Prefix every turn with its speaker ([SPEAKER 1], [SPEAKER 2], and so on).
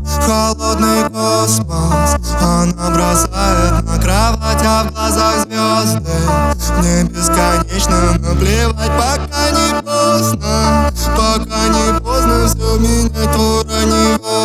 [SPEAKER 1] холодный космос. Она бросает на кровать, а в глазах звезды. Мне бесконечно наплевать, пока не поздно. Пока не поздно все менять, ура, не важно.